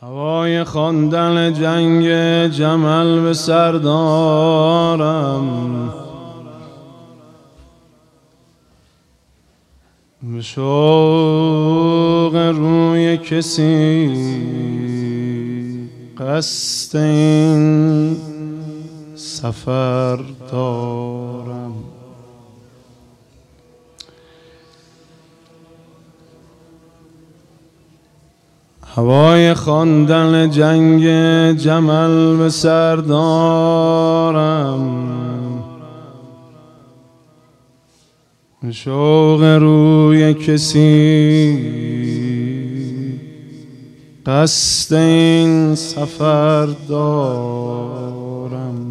هوای خواندن جنگ جمل به سر دارم، به شوق روی کسی قصد این سفر دارم. هوای خواندن جنگ جمل به سر دارم، به شوق روی کسی قصد این سفر دارم.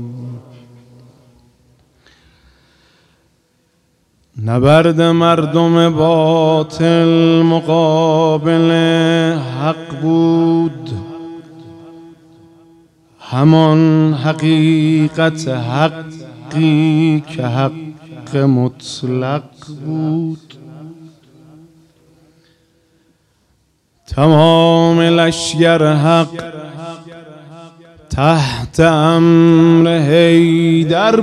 نبرد مردم باطل مقابل حق بود، همان حقیقت حقی که حق مطلق بود. تمام لشگر حق تحت امر حیدر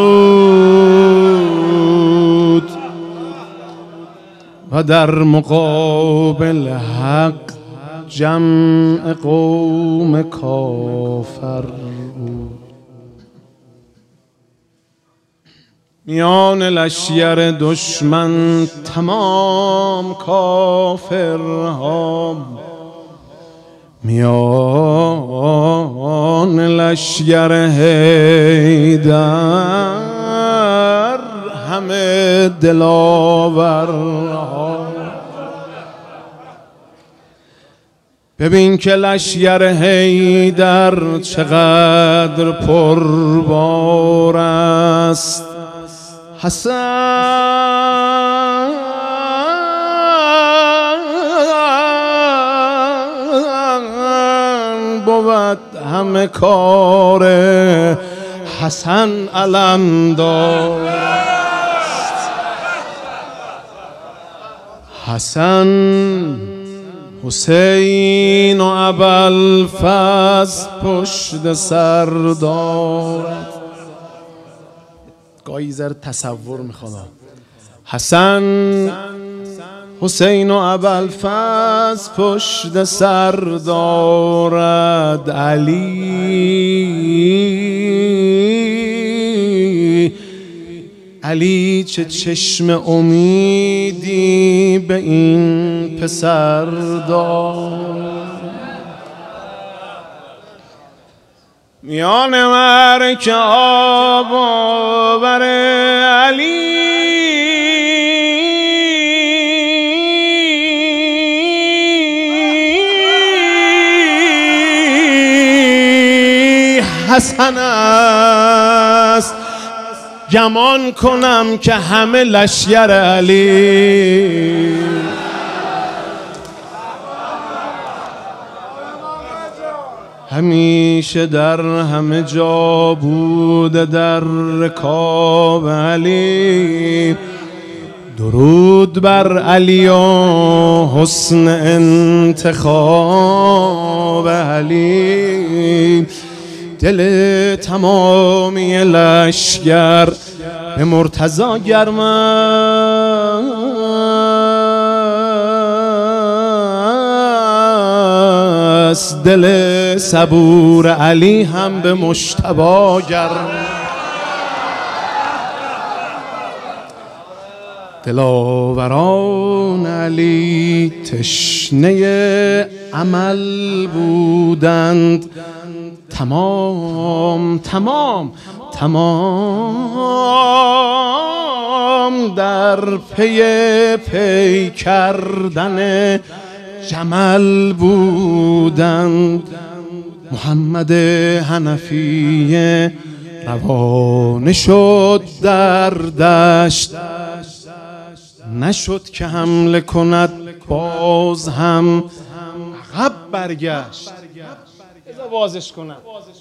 بود و در مقابل حق جمع قوم کافر بود. میان لشگر دشمن تمام کافرها، میان لشگر حیدر همه دلاورها. ببین که لشگر حیدر چقدر پربار است. حسن بود همه کار حسن علمدار است. حسن حسین و ابوالفضل پشت سر دارد. گاهی ذره تصور میخواد. حسن حسین و ابوالفضل پشت سر دارد. علی چه چشم امیدی به این پسر دارد. میان مرک آب آور علی حسن است. گمان کنم که همه لشگر علی همیشه در همه جا بوده در رکاب علی. درود بر علی و حسن انتخاب علی. دل تمامی لشگر به مرتضی گرم است. دل صبور علی هم به مجتبی گرم. دلاوران علی تشنه عمل بودند، تمام در پی کردن جمل بودند. محمد حنفی روانه شد در دشت، نشد که حمله کند باز هم عقب برگشت. بذار بازش کنم.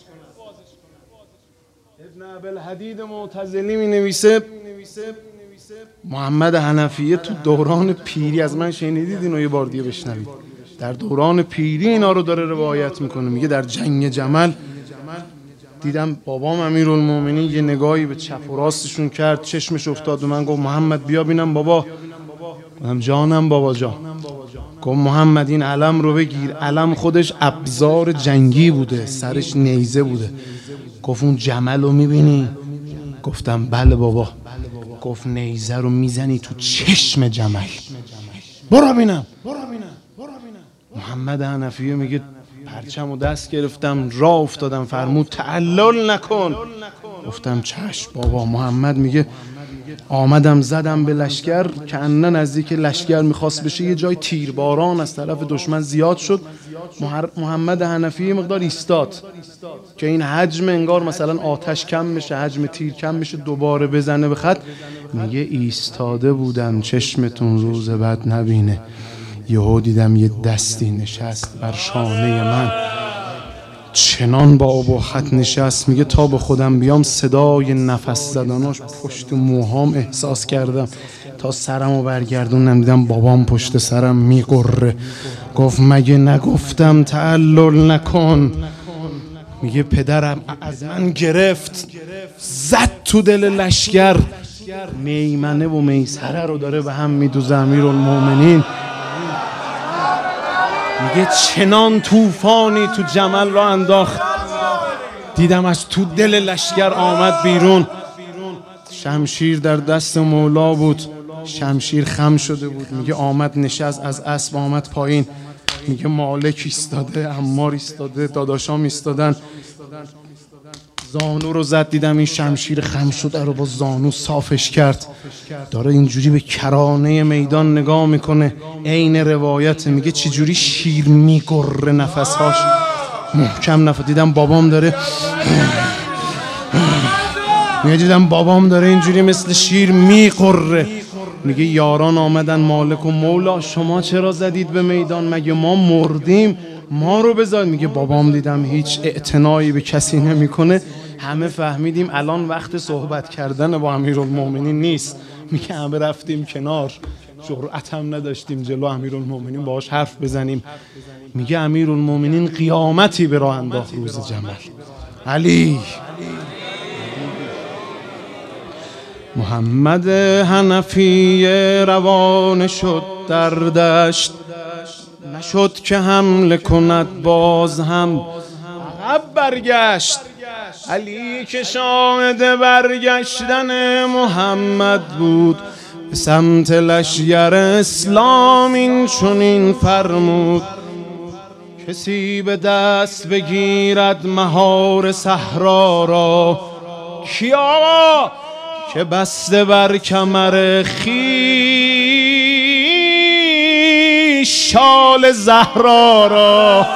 ابن ابوالحدید معتزلی می نویسه محمد حنفیه تو دوران پیری، از من شنیدید اینو یه بار دیگه بشنوید. در دوران پیری اینا رو داره روایت میکنه. میگه در جنگ جمل دیدم بابام امیرالمومنین یه نگاهی به چپ و راستشون کرد، چشمش افتاد به من، گفت محمد بیا بینم بابا. گفتم جانم بابا جان. گفت محمد این علم رو بگیر. علم خودش ابزار جنگی بوده، سرش نیزه بوده. گفت اون جمل رو میبینی؟ گفتم بله بابا. گفت نیزه رو میزنی تو چشم جمل. برو بینم. محمد حنفی میگه پرچم و دست گرفتم راه افتادم، فرمود تعلل نکن. گفتم چشم بابا. محمد میگه آمدم زدم به لشکر، کأنه نزدیک لشکر میخواست بشه، یه جای تیرباران از طرف دشمن زیاد شد. محمد حنفی مقدار ایستاد که این حجم انگار مثلا آتش کم بشه، حجم تیر کم بشه، دوباره بزنه به خط. میگه ایستاده بودم چشمتون روز بعد نبینه، یهو دیدم یه دستی نشست بر شانه من، چنان با آب و خط نشست. میگه تا به خودم بیام صدای نفس زدناش پشت موهام احساس کردم، تا سرمو برگردونم دیدم بابام پشت سرم میقره. گفت مگه نگفتم تعلل نکن؟ میگه پدرم از من گرفت زد تو دل لشکر، میمنه و میسره رو داره به هم میدوزه امیرالمومنین. میگه چنان طوفانی تو جمل را انداخت، دیدم از تو دل لشکر آمد بیرون. شمشیر در دست مولا بود، شمشیر خم شده بود. میگه آمد نشست، از اسب آمد پایین. میگه مالک ایستاده، عمار ایستاده، داداشام ایستادن. زانو رو زد، دیدم این شمشیر خم شده رو با زانو صافش کرد. داره اینجوری به کرانه میدان نگاه میکنه، عین روایت. میگه چجوری شیر میگره نفسهاش محکم دیدم بابام داره میگه دیدم بابام داره اینجوری مثل شیر میقره. میگه یاران آمدن مالک و مولا شما چرا زدید به میدان؟ مگه ما مردیم؟ ما رو بذار. میگه بابام دیدم هیچ اعتنایی به کسی نمیکنه. همه فهمیدیم الان وقت صحبت کردن با امیرالمومنین نیست. میگه همه رفتیم کنار، جرأت هم نداشتیم جلو امیرالمومنین باهاش حرف بزنیم. میگه امیرالمومنین قیامتی به راه انداخت روز جمل. علی محمد حنفی روانه شد در دشت، نشد که حمله کند باز هم عقب برگشت. علی که شاهد برگشتن محمد بود، به سمت لشکر اسلام این چنین فرمود: کسی به دست بگیرد مهار صحرا را، کیا که بسته بر کمر خویش شال زهرا را.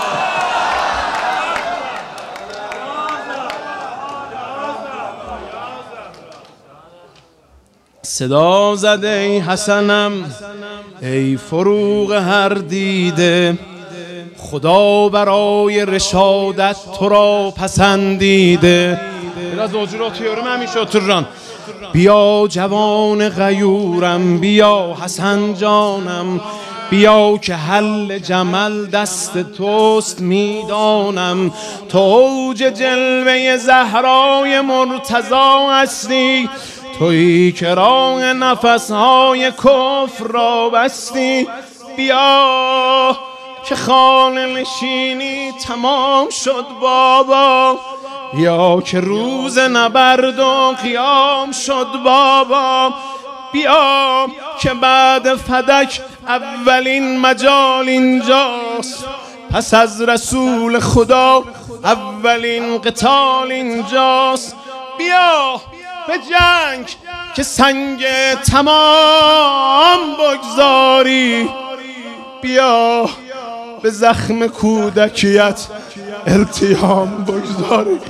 صدا زده ای حسنم ای فروغ هر دیده، خدا برای رشادت تو را پسندیده. biraz yolcu atıyorum همیشه otururum. بیا جوان غیورم، بیا حسن جانم، بیا که حل جمل دست توست میدانم. تو اوج جلوه زهرای مرتضی هستی، تویی که راه نفسهای کفر را بستی. بیا که خانه نشینی تمام شد بابا، بیا که روز نبرد و قیام شد بابا. بیا که بعد فدک اولین مجال اینجاست، پس از رسول خدا اولین قتال اینجاست. بیا به جنگ که سنگ تمام بگذاری، بیا به زخم کودکیت التیام بگذاری.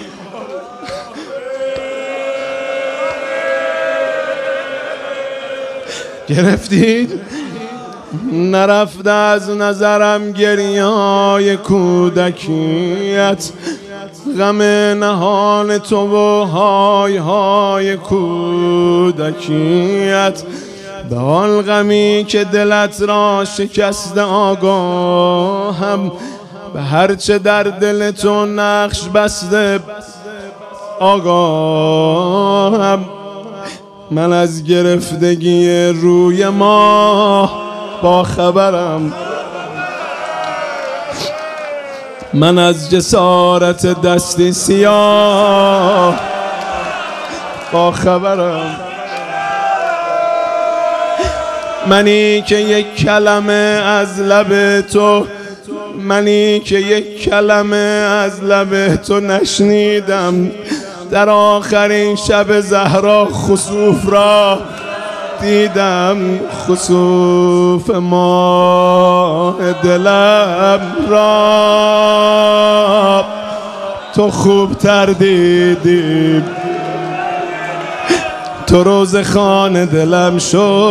گرفتید؟ نرفته از نظرم گریه‌های کودکیت، غم نهان تو و های های کودکیت. به حال غمی که دلت را شکست آگاهم، به هرچه در دل تو نقش بسته آگاهم. من از گرفتگی روی ما با خبرم، من از جسارت دستی سیاه با خبرم. منی که یک کلمه از لب تو، منی که یک کلمه از لب تو نشنیدم. در آخرین شب زهرا خسوف را دیدم، خسوف ماه دلم را تو خوبتر دیدی. تو روز خانه دلم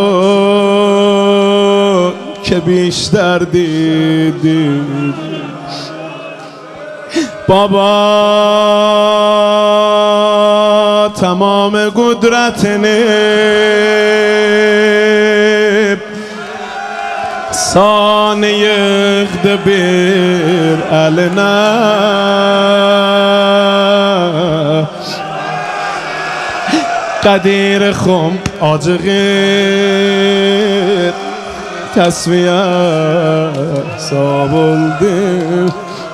شد که بیشتر دیدی. بابا تمام قدرت نب سانه یخد بیر علنا قدیر خم آجغیر تصویه سابلده.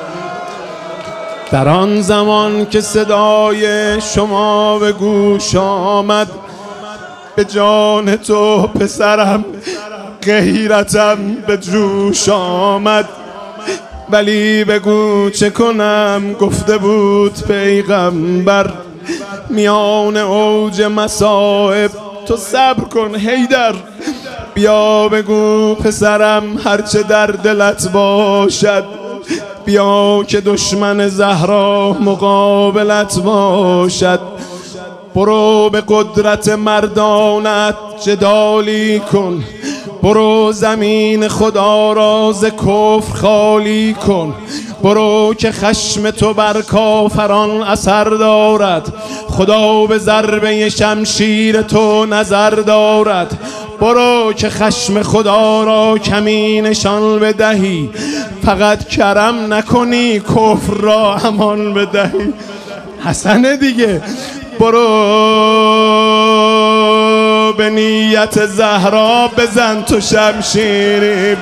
در آن زمان که صدای شما به گوش آمد، به جان تو پسرم غیرتم به جوش آمد. ولی بگو چه کنم، گفته بود پیغمبر میان اوج مصائب تو صبر کن حیدر. بیا بگو پسرم هرچه در دلت باشد، بیا که دشمن زهرا مقابلت باشد. برو به قدرت مردانت جدالی کن، برو زمین خدا را ز کفر خالی کن. برو که خشم تو بر کافران اثر دارد، خدا به ضربه شمشیر تو نظر دارد. برو که خشم خدا را کمی نشان بدهی، فقط کرم نکنی کفر را امان بدهی. حسنه دیگه. برو به نیت زهرا بزن تو شمشیری،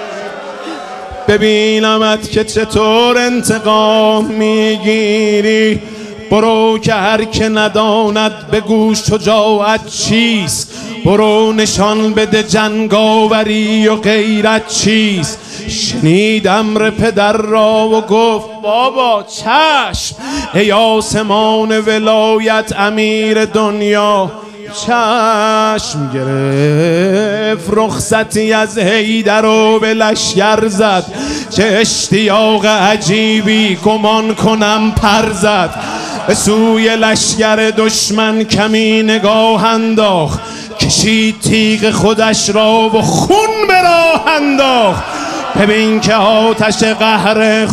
ببینمت که چطور انتقام میگیری. برو که هر که نداند بگوش شجاعت چیست، برو نشان بده جنگاوری و غیرت چیست. شنید امر پدر را و گفت بابا چشم، ای آسمان ولایت امیر دنیا. چشم گرفت رخصتی از حیدر و به لشگر زد، چه اشتیاق عجیبی گمان کنم پر زد. به سوی لشگر دشمن کمی نگاه انداخت، کشید تیغ خودش را و خون به راه انداخت. ببین که آتش قهر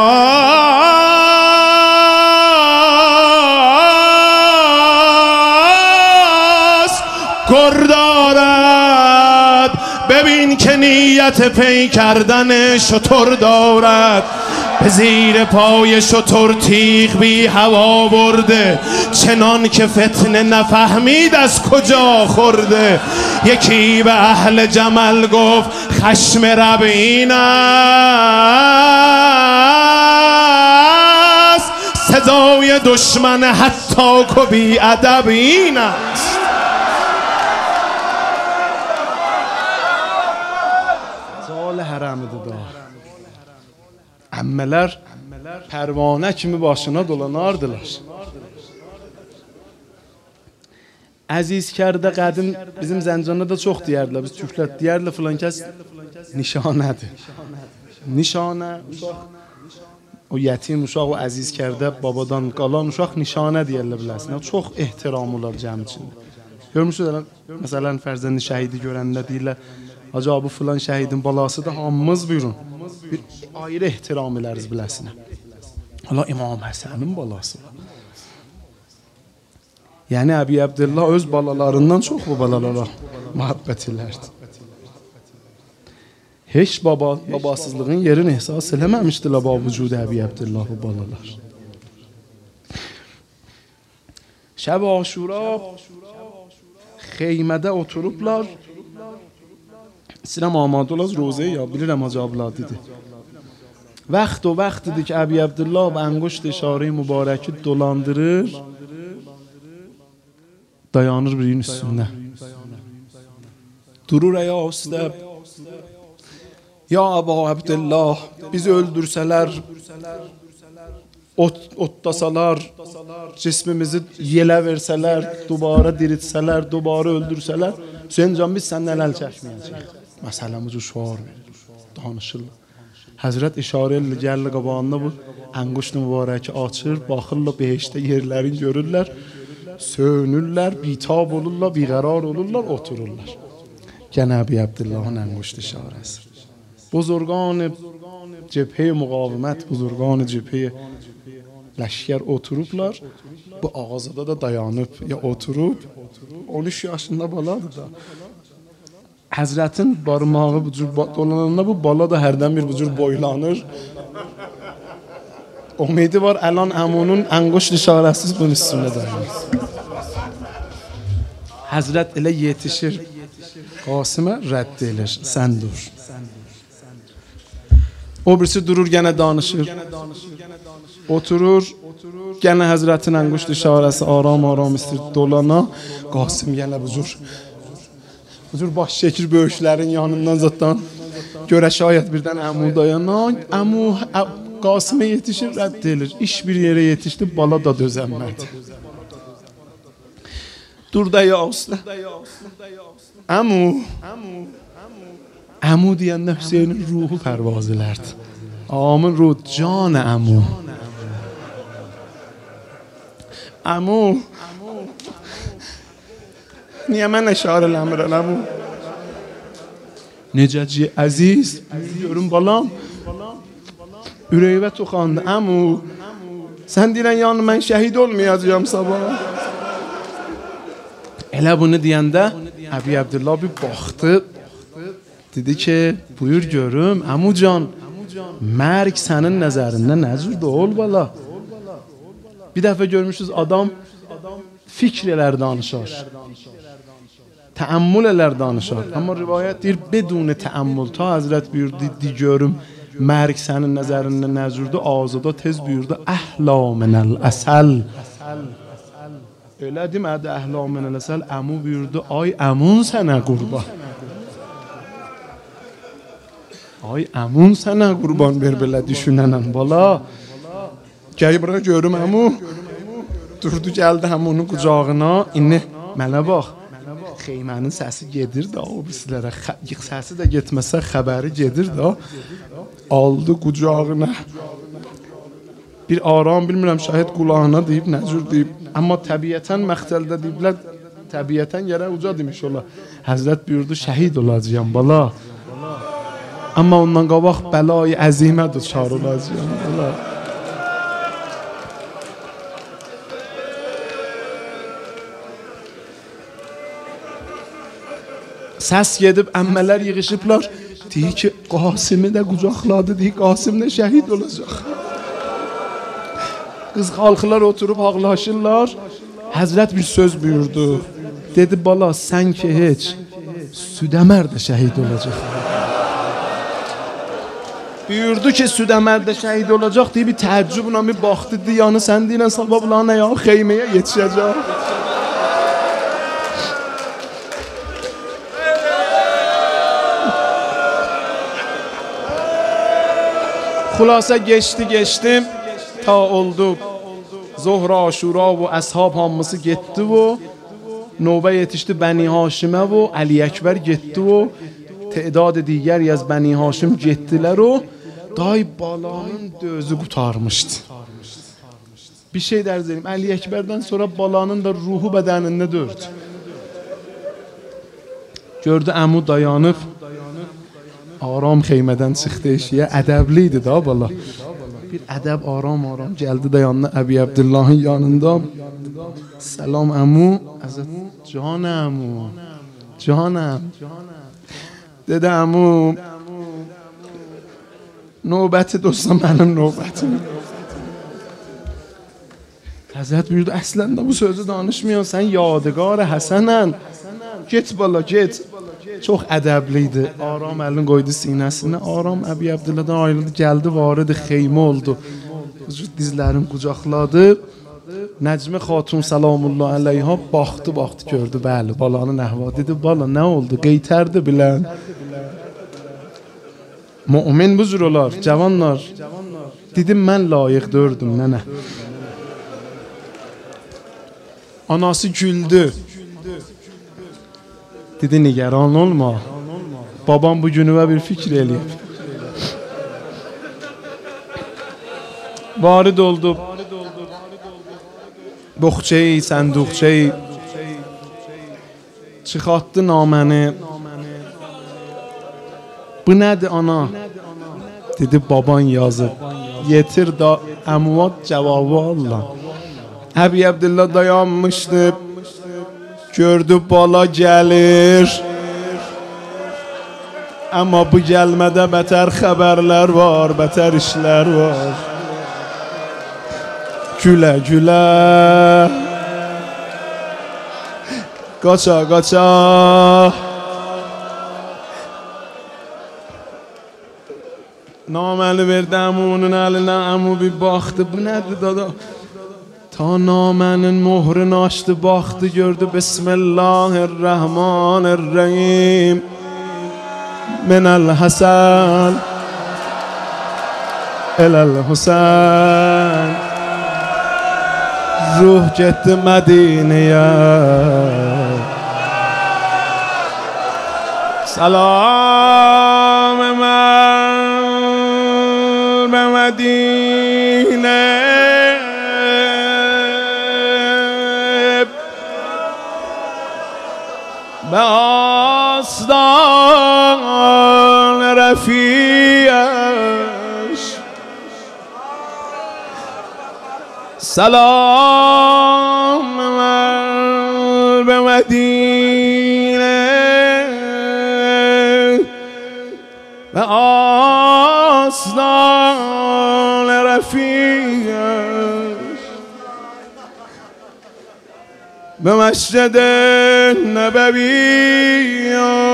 خداست گر دارد. ببین که نیت پی کردن شتر دارد. به زیر پای شتر تیغ بی هوا برده، چنان که فتنه نفهمید از کجا خورده. یکی به اهل جمل گفت خشم رب این است، سزای دشمن حتی که بی ادب این است. زال حرم ددا Əmmələr pərvanə kimi başına dolanardılar. Əzizkərdə qədim bizim Zəncanda da çox deyərdilər. Biz Türklər deyərdilər filan kəs nişanədir. Nişanə uşaq, o yetim uşaq, o Əzizkərdə babadan qalan uşaq nişanə deyərlər biləsən. Çox ehtiram olar cəm içində. Görmüşsünüz məsələn fərzəndi şəhidi görəndə deyirlər Hacı bu filan şəhidin balası da hamımız buyurun. Bir ayrı ehtiram ederiz biləsinə. Hala İmam Həsənin balası var. Yəni Əbi Abdullah öz balalarından çox bu balalara muhabbət elərdi. Heç babasızlığın yerini ehsas eləməmişdilər ba vücud Əbi Abdullah bu balalar. Şəb Aşura xeymədə oturublar. İstəyirəm amadə olaz rozəyə ya bilirəm acablar dedi. Vaxtidir ki Əbi Abdullah با انگشت اشاره mübarəki dolandırır. Dayanır birinin üstündə. Durur ya usta. Ya Əbu Abdullah, bizi öldürsələr, otlasalar, cismimizi yelə versələr, dubara diritsələr, dubara öldürsələr, Hüseyin can biz səndən əl çəkməyəcək. Məsələmizi şuar verir, danışırlar. Həzrət işarə ilə gəlli qabağında bu enguşt mübarəki açır, baxırlar behişdə yerlərini görürlər, sönürlər, bitab olurlar, biqərar olurlar, otururlar. Gənə Əbi Abdullahın enguşt işarəsi. Buzurgan cephe muqavimət, buzurgan cephe leşker oturublar. Bu ağzada da dayanıb ya oturub. 13 yaşında baladır da. Həzrətin barmağı bu cür dolananda bu bala da hərdən bir bu cür boylanır. Umidi var əlan əmunun enguşt işarəsiz bunun üstündə dayanır. Həzrət elə yetişir. Qasimə rədd edir. Sən dur. O birisi durur gene danışır. Oturur. Gene Həzrətin enguşt işarəsi aram istir dolana. Qasim gene bu cür baş çəkir böyüklərin yanından zaten. Görə şayət birdən əmu dayanan. Əmu Qasimə yetişir rədd edir. İş bir yere yetişdi. Bala da dözənmədi. Dur da ya usta. Əmu. Əmu deyəndə Hüseynin ruhu pərvaz elərdi. Amın ruh, can əmu. Əmu. Niyə mən işarə eləmirəm əmu? Necəci əziz, görüm balam. Ürəyivə toxandı. Əmu, sən deyilən yanı mən şəhid olmayacağım sabah. Elə bunu deyəndə Əbi Abdullah bir baxdı. Dedi ki, buyur görüm, əmu can, mərg sənin nəzərində nə cürdür ol bala? Bir dəfə görmüşüz adam fikr elər danışar. Təəmmül elər danışar. Amma rivayət deyir, bedun təəmmül. Ta Həzrət buyurdu, di görüm, mərg sənin nəzərində nə cürdür? Azada tez buyurdu, əhla minəl əsəl. Öyle demədi əhla minəl əsəl, əmu buyurdu, ay əmun sənə qurban. Ay əmun sənə qurban ver belə düşünənən bala. Gəl bura görüm əmu. Durdu gəldi əmunun qucağına. İndi mənə bax. Xeymənin səsi gedir də o birisilərə. Səsi də getməsə xəbəri gedir də. Aldı qucağına. Bir aram bilmirəm şahid qulağına deyib, nə cür deyib. Amma təbiətən məxtəldə deyiblər. Təbiətən yerə uca demiş ola. Həzrət buyurdu, şəhid olacağım bala. Amma ondan qabaq bəla-i əzimə düçar olacağım bala. Səs gedib əmmələr yığışıblar. Deyir ki, Qasimi də qucaqladı. Deyir, Qasim də şəhid olacaq. Qız xalqlar oturub ağlaşırlar. Həzrət bir söz buyurdu. Dedi, bala, sən ki heç Südəmər də şəhid olacaq. Buyurdu ki, Südəmər də şəhid olacaq. Deyir, bir təəccüblə bir baxdı. Diyanı sən deyilən sabablarına ya xeyməyə yetişəcək. Xülasə geçtim ta oldu Zohr Aşura və əshab hamısı getdi və növbə yetişdi Bəni Haşimə və Ali Əkbər getdi və تعداد دیگری از بنی هاشم getdilər o day balanın dözü qurtarmışdı. Bir şey dərz edeyim. Ali Əkbərdən sonra balanın da ruhu bədənində dördü. Gördü əmu dayanıb aram xeymədən çıxdı eşiyə. Ədəbli idi da bala. Bir ədəb aram gəldi dayandı Əbi Abdullahın yanında. Salam əmu. Can əmu. جانم دده عمو نوبت دوستان منم نوبت حضرت بیرد اصلا bu sözü danışmıyor sen yadigar Həsənən get bala get çox ədəbliydi aram əlini qoydu sinəsinə aram Əbi Abdullahdan ayrıldı gəldi vardı xeymə oldu dizlərini qucaqladı Nəcmi xatun salamullah əleyha baxdı gördü bəli balanın əhvalı dedi bala nə oldu qeytərdi bilən mümin bu cür olar cavanlar dedim mən layiq dördüm nənə anası güldü dedi nigaran olma babam bu günüvə bir fikir eləyib varid oldu boxçeyi sənduqçeyi çıxartdı naməni bu nədir ana dedi baban yazıb yetir da əmvat cavabı Allah Əbi Abdullah dayanmışdı gördü bala gəlir amma bu gəlmədə bətər xəbərlər var bətər işlər var gülə gülə qaça qaça naməni verdi əmunun əlinə əmu bir baxdı bu nədir dada ta namənin möhrünü açdı baxdı gördü Bismillahirrahmanirrahim minəl Həsən eləl Hüsən ruh getdi Mədinəyə salam əməl bə Mədinə به آستان رفیعش سلام من به مدینه به آستان رفیعش به مسجد نبوی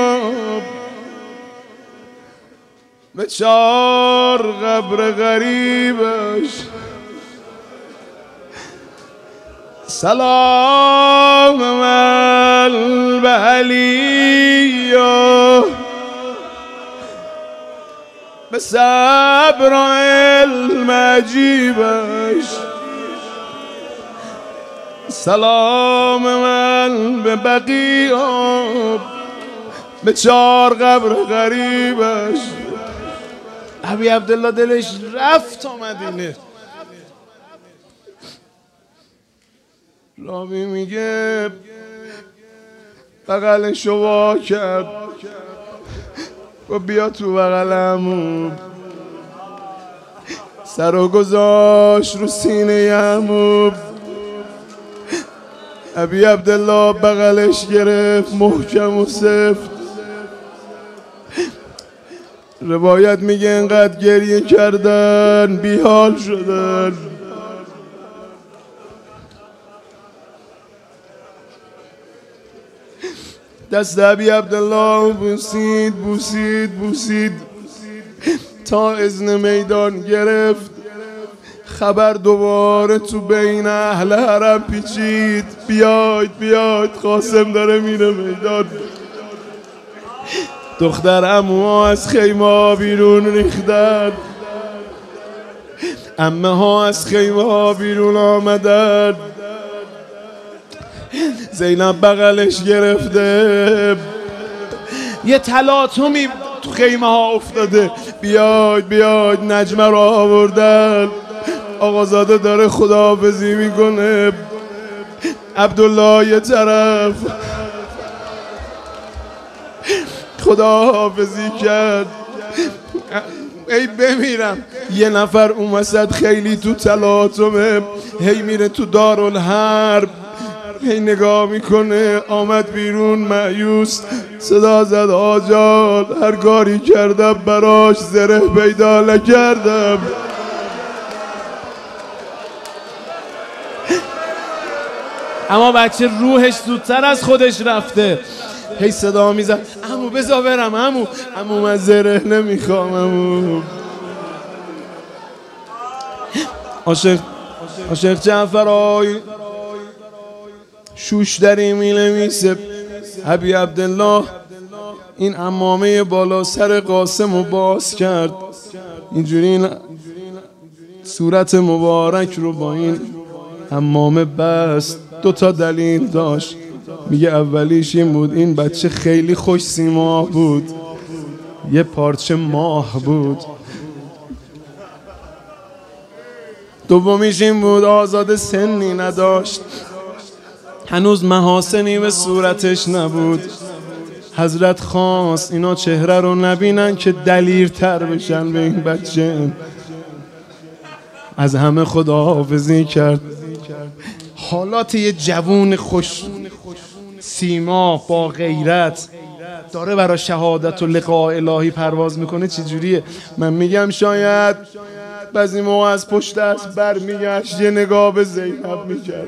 به 4 قبر غریبش سلام من به علی به صبر و علم عجیبش سلام من به بقیه به 4 قبر غریبش ابی عبدالله دلش رفت تا مدینه راوی میگه بغلشو وا کرد و بیا تو بغلمون سرو گذاشت رو سینه عمو ابی عبدالله بغلش گرفت محکم و سفت روایت میگه انقدر گریه کردن بیحال شدن دست ابی عبدالله بوسید تا اذن میدان گرفت خبر دوباره تو بین اهل حرم پیچید بیاید قاسم داره میره میدان دختر عموها از خیمه ها بیرون ریختن عمه ها از خیمه ها بیرون آمدن زینب بغلش گرفته یه تلاطمی تو خیمه ها افتاده بیاید نجمه رو آوردن آقازاده داره خداحافظی میکنه عبدالله یه طرف خداحافظی کرد ای بمیرم یه نفر اون وسط خیلی تو تلاطمه هی میره تو دارالحرب هی نگاه میکنه. آمد بیرون مایوس، صدا زد آجال هر کاری کردم براش زره پیدا نکردم. اما بچه روحش زودتر از خودش رفته. هی صدا میزد عمو بذار برم، عمو من زره نمیخوام عمو. عاشق جعفرای شوش دری می‌نویسه ابی عبدالله این عمامه بالا سر قاسمو باز کرد، اینجوری صورت مبارک رو با این عمامه بست. 2 دلیل داشت. میگه اولیش این بود این بچه خیلی خوش سیما بود، یه پارچه ماه بود. دومیش این بود آزاد سنی نداشت، هنوز محاسنی به صورتش نبود. حضرت خواست اینا چهره رو نبینن که دلیرتر بشن به این بچه. از همه خداحافظی کرد. حالات یه جوون خوش سیما با غیرت داره برای شهادت و لقاء الهی پرواز میکنه چجوریه؟ من میگم شاید بعضی موقع از پشت دست بر میگشت یه نگاه به زینب میکرد.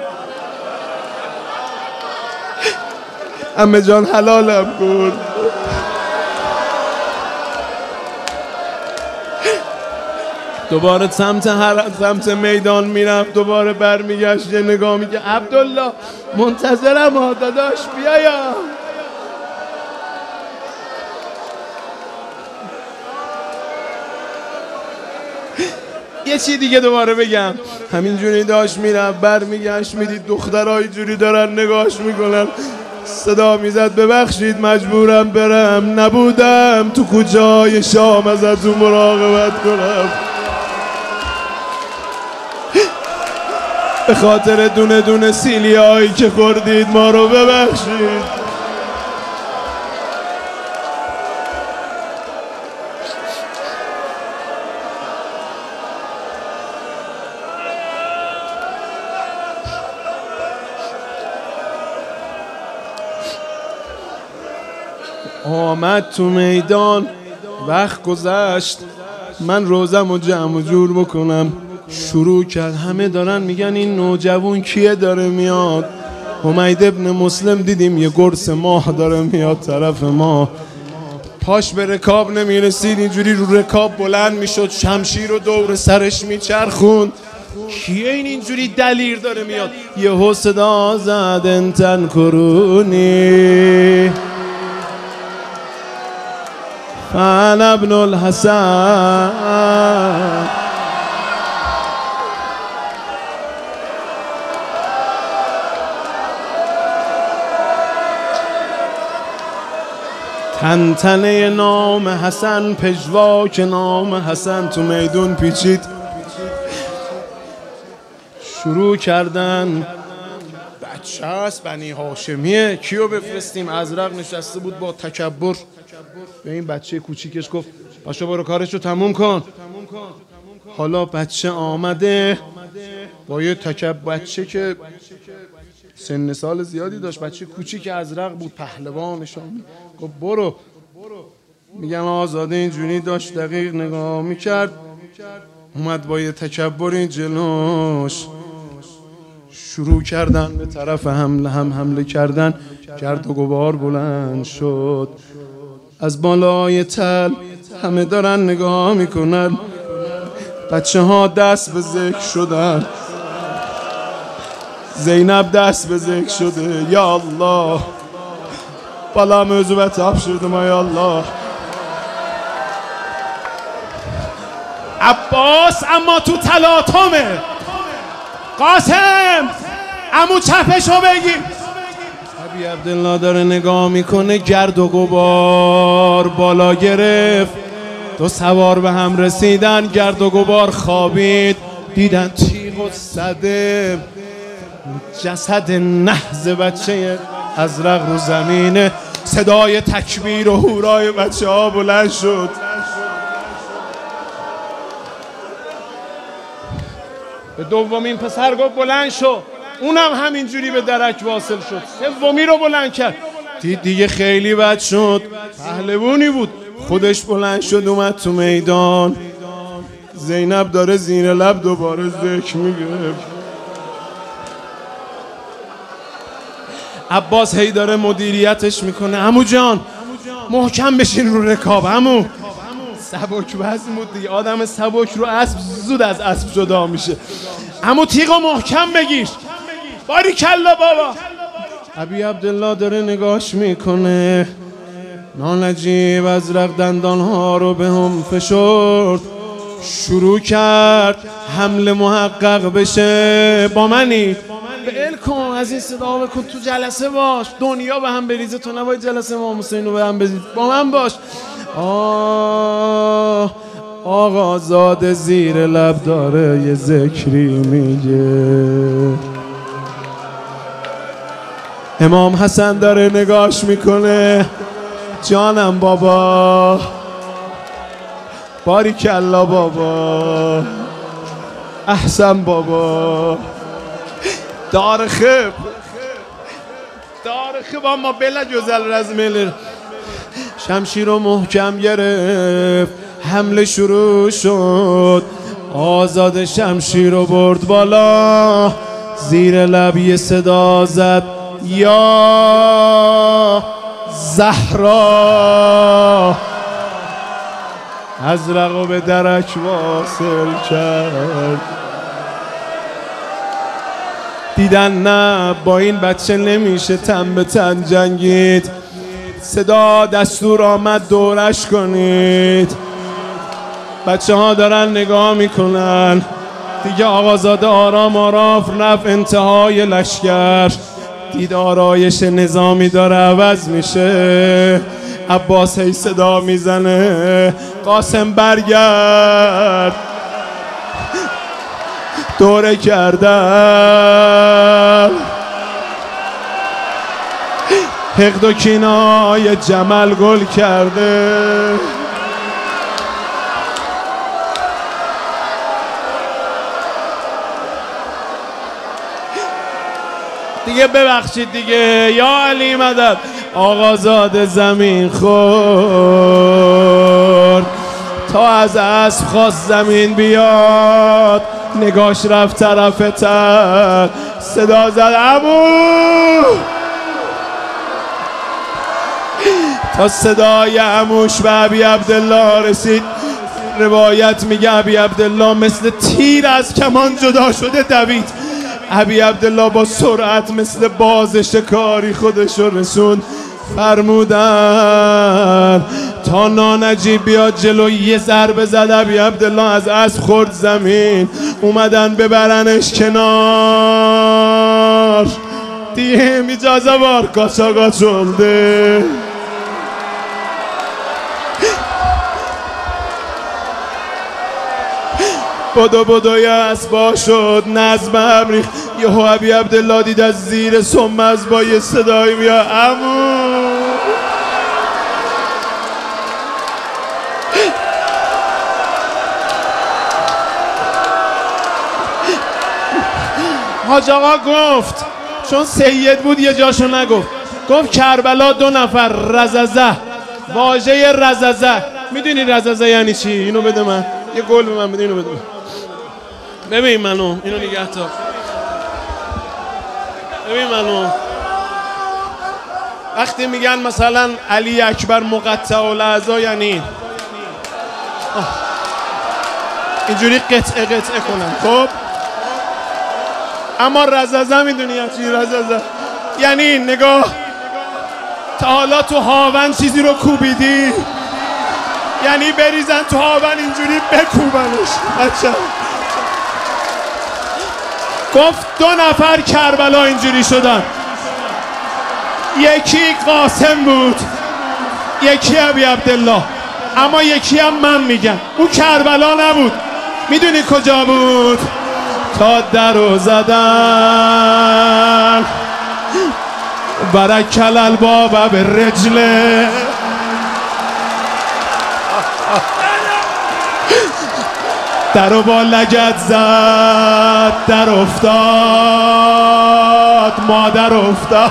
عمه جان حلالم کن. دوباره سمت میدان میرفت، دوباره برمیگشت یه نگاه میگه عبدالله منتظرم ها داداش بیایا. یه چی دیگه دوباره بگم، همینجوری داشت میرفت برمیگشت میدید دخترها جوری دارن نگاهش میکنن، صدا میزد ببخشید مجبورم برم، نبودم تو کجای شام ازتون مراقبت کنم، به خاطر دونه دونه سیلیایی که خوردید ما رو ببخشید. آمد تو میدان، وقت گذشت، من روزم و جمع و جور بکنم. شروع کرد، همه دارن میگن این نوجوان کیه داره میاد. حمید ابن مسلم دیدیم یه گرس ماه داره میاد طرف ما، پاش به رکاب نمیرسید، اینجوری رو رکاب بلند میشد، شمشیر رو دور سرش میچرخوند. کیه این اینجوری دلیر داره میاد؟ یهو صدا زد انتن کرونی فانا ابن الحسن. تنتنه نام حسن، پژواک نام حسن تو میدون پیچید. شروع کردن بچه هست بنی هاشمیه، کیو بفرستیم؟ ازرق نشسته بود با تکبر به این بچه کوچیکش گفت پاشو برو کارشو تموم کن. حالا بچه آمده با یه بچه که سن سال زیادی داشت، بچه کوچیک ازرق بود، پهلوانشان، گفت برو. میگم آزاده اینجوری داشت دقیق نگاه میکرد، اومد با یه تکبر این جلوش. شروع کردن به طرف حمله کردن، گرد و غبار بلند شد. از بالای تل همه دارن نگاه میکنن، بچه ها دست به ذکر شدن، زینب دست به ذکر شده. یا الله بالا موضوع تاب شده ما. یا الله عباس اما تو تلاطمه. قاسم عمو چپشو بگیر. ابی عبدالله داره نگاه میکنه، گرد و غبار بالا گرفت. 2 سوار به هم رسیدن، گرد و غبار خوابید، دیدن تیغ و صده، جسد نحز بچه ازرق رو زمینه. صدای تکبیر و هورای بچه ها بلند شد. به دومین پسر گفت بلند شو. اونم همینجوری به درک واصل شد. سومی رو بلند کرد، دید دیگه خیلی بد شد. پهلوونی بود، خودش بلند شد اومد تو میدان. زینب داره زیر لب دوباره ذکر میگه. عباس هی داره مدیریتش میکنه. عمو جان محکم بشین رو رکاب. عمو سبک وزن بود دیگه، آدم سبک رو اسب زود از اسب جدا میشه. عمو تیغو محکم بگیر. باریکلا بابا. ابی عبدالله داره نگاش میکنه. نانجیب ازرق دندانها رو به هم فشرد، شروع کرد حمله محقق بشه. با منی؟ به ال کن، از این صدا بکن، تو جلسه باش، دنیا به هم بریزه، تو نباید جلسه امام حسین رو به هم بریزی، با من باش. آقا زاده زیر لب داره یه ذکری میگه. امام حسن داره نگاش میکنه. جانم بابا، باریکلا بابا، احسن بابا. دار خب اما بلا جزل رزمل. شمشیر رو محکم گرفت، حمله شروع شد. آزاد شمشیر رو برد بالا، زیر لب یه صدا زد، یا زهرا. ازرقو به درک واصل کرد. دیدن نه با این بچه نمیشه تن به تن جنگید. صدا دستور آمد دورش کنید. بچه ها دارن نگاه میکنن. دیگه آقازاده آرام آرام رفت انتهای لشکر. دید آرایش نظامی داره عوض میشه. عباس هی صدا میزنه، قاسم برگرد. دوره کردن حقد و کینای جمل گل کرده. دیگه ببخشید دیگه، یا علی مدد. آقازاده زمین خورد تا از اسب خواست زمین بیاد. نگاش رفت طرف تر، صدا زد عمو. تا صدای عموش به ابی عبدالله رسید. روایت میگه ابی عبدالله مثل تیر از کمان جدا شده دوید. ابی عبدالله با سرعت مثل باز شکاری خودش رو رسوند. فرمودن تا نانجیب بیاد جلو، یه ضربه زد. ابی عبدالله از اسب خورد زمین. اومدن ببرنش کنار. دیم اجازه بار کاشاگا چلده. بدوی اسبا شد، نظم امریخ. یهو ابی عبدالله دید از زیر سمز با یه صدایی میاد، عمو. حاج آقا گفت، چون سید بود یه جاشو نگفت، گفت کربلا 2 نفر رززه. واژه رززه میدونی رززه یعنی چی؟ اینو بده من، یه گل به من بده، اینو بده من. ببین منو، اینو نگه تا. ببین منو، وقتی میگن مثلا علی اکبر مقطع الاعضا یعنی اینجوری قطعه کنن، خب؟ اما رززه میدونی یعنی چی؟ رززه یعنی نگاه، تا حالا تو هاون چیزی رو کوبیدی؟ یعنی بریزن تو هاون اینجوری بکوبنش. بچه گفت 2 نفر کربلا اینجوری شدن، یکی قاسم بود، یکی ابی عبدالله، اما یکی هم من میگم او کربلا نبود. میدونی کجا بود؟ تا درو زدن برکل الباب به رجله. درو با لگد زد در افتاد مادر افتاد.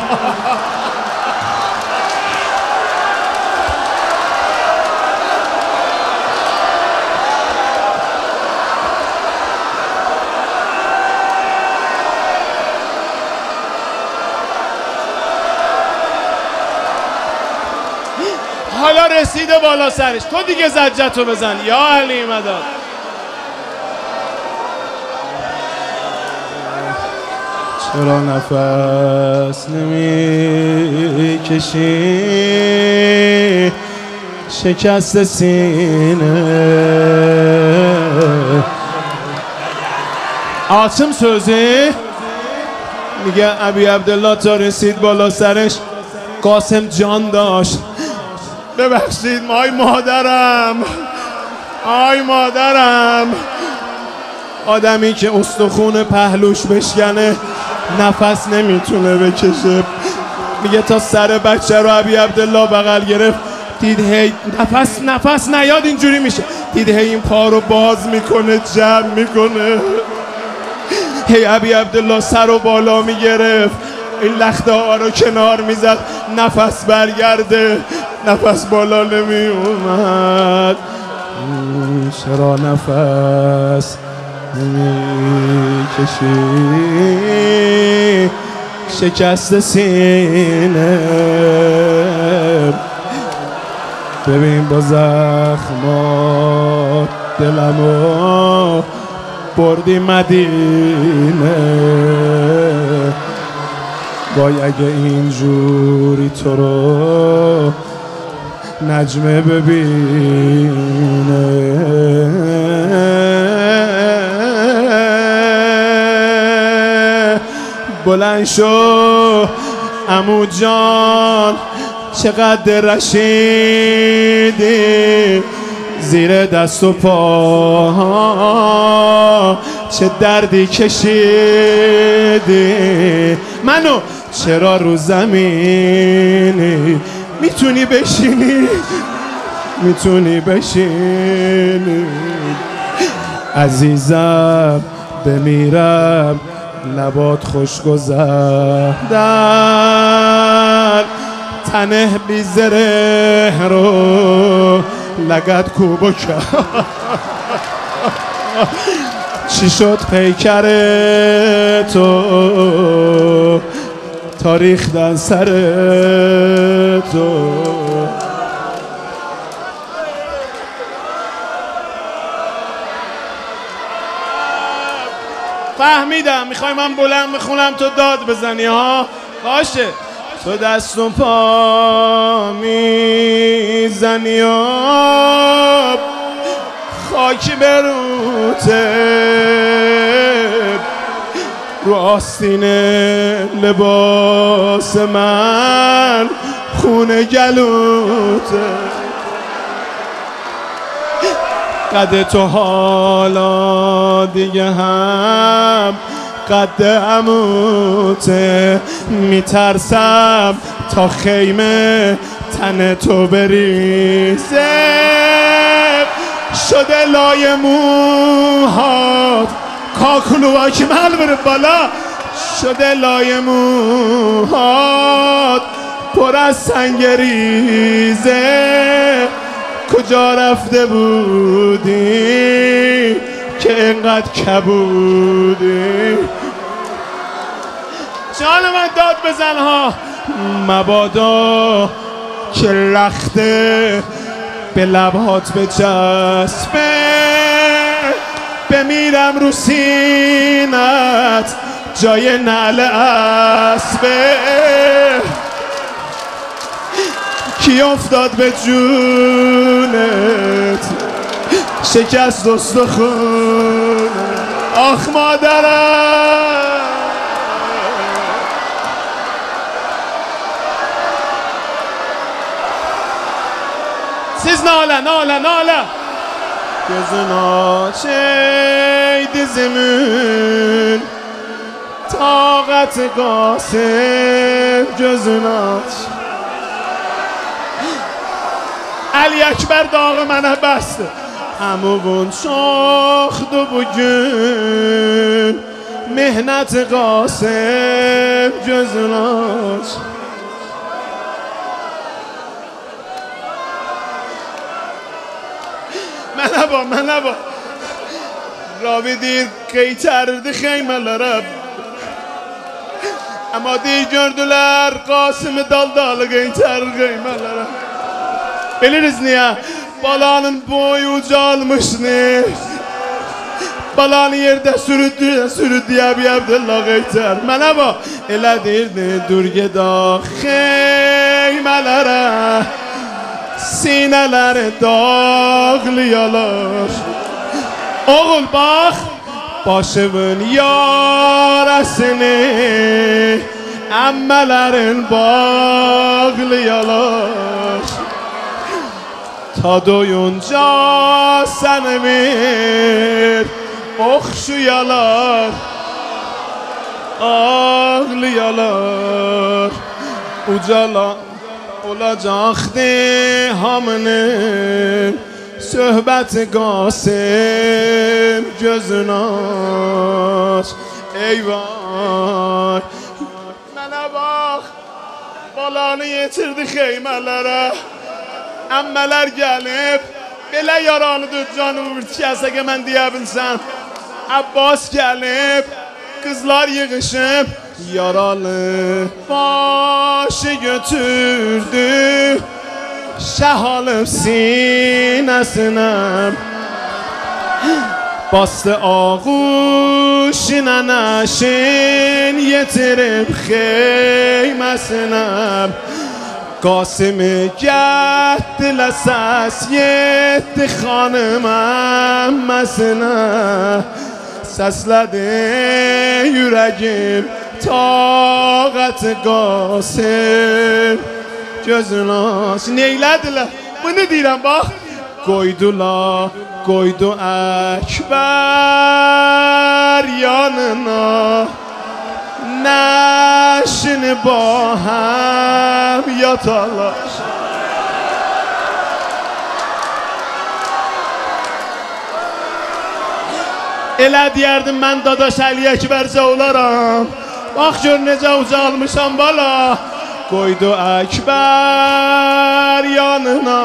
حالا رسیده بالا سرش، تو دیگه زجتو بزن یا علی مدد. چرا نفس نمی کشی شکست سینه؟ عاصم سوزی میگه ابی عبدالله تا رسید بالا سرش قاسم جان داشت. ببخشید آی مادرم، آی مادرم. آدمی که استخون پهلوش بشکنه نفس نمیتونه بکشه. میگه تا سر بچه رو ابی عبدالله بغل گرفت، دید هی نفس نیاد اینجوری میشه، دید هی این پا رو باز میکنه جمع میکنه، هی ابی عبدالله سر رو بالا میگرفت، این لخته ها رو کنار میزد نفس برگرده، نفس بالا نمی اومد. چرا نفس نمی کشی شکست سینه؟ ببین با زخمات دلمو بردی مدینه، وای اگه اینجوری تو رو نجمه ببینه. بلند شو عمو جان چقدر رشیدی زیر دست و پا، چه دردی کشیدی منو چرا رو زمینی؟ میتونی بشینی، میتونی بشینی عزیزم، بمیرم لبات خوش گذردن، تنه بی زره رو لگت کوبو کرد. چی شد پیکر تو تاریخ سر تو؟ فهمیدم میخوای من بلند بخونم تو داد بزنی ها؟ باشه. تو دست و پا میزنی و خاکی بروته، رو آستین لباس من خونه گلوته، قد تو حالا دیگه هم قد عموته، میترسم تا خیمه تن تو بریزه، شده لای موهات کاکلو اکمل بره بالا، شده لای موهات پر از سنگریزه، کجا رفته بودی که اینقدر کبودی؟ جان من داد بزن ها. مبادا که لخته به لبهات بچسبه، بمیرم رو سینت جای نعل اسبه، کی افتاد به جونت شکست استخون؟ آخ مادرم. Siz nala gözün aç ey dizimin, طاقت قاسم gözün aç. علی اکبر داغ منه بسته، Amuvun çoxdu bugün Mehnət Qasım gözün aç Mənə bax Rabi deyir qeytərdi xeymələrə Amma deyir gördülər Qasım'ı daldalı qeytər qeymələrə Biliriz niyə? Balanın boyu ucalmışdır Balanı yerdə sürüdü Əbi Əbdullah qeytər Mənə bax elə deyirdi dur geda xeymələrə Sinələri dağlayalar Oğul bax Başımın yarəsini Əmmələrin bağlayalar Ta doyunca səni bir oxşuyalar Ağlayalar Ucala olacaqdı hamının Söhbəti Qasım gözün aç Eyvay Mənə bax Balanı yetirdi xeymələrə Əmmələr gəlib Belə yaranıdır canımı bir tikəsə ki mən deyə bilsəm Abbas gəlib Qızlar yığışıb Yaralı başı götürdü Şəh alıb sinəsinə Bastı ağuşinə nəşin Yetirib xeyməsinə Qasım'ı gətdilə səs Yetdi xanım əmməsinə Səslədi yürəgim Taqəti Qasım Gözün aç Neylədilər? Bunu deyirəm bax Qoydular Qoydu Əkbər yanına Nəşini ba həm yatarlar Elə deyərdim mən dadaş Əli Əkbərcə olaram Bax gör necə ucalmışam bala Qoydu Əkbər yanına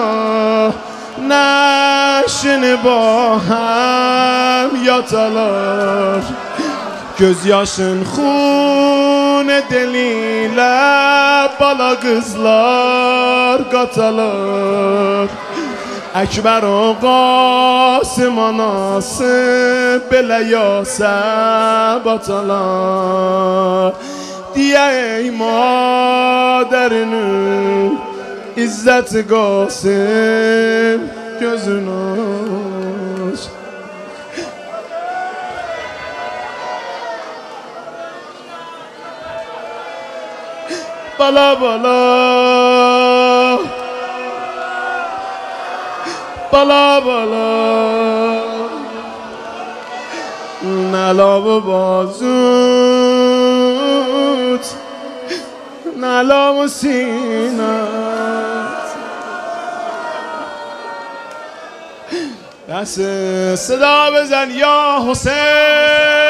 Nəşini ba həm yatarlar Göz yaşın xun delilə Bala qızlar qatalar Əkbər o Qasım anası Belə yasəb atalar Diyə ey madərinin İzzət-i Qasım gözün aç Bala bala Bala bala Nəlabı bazut Nəlabı sinat Dست صدا بزن یا حسین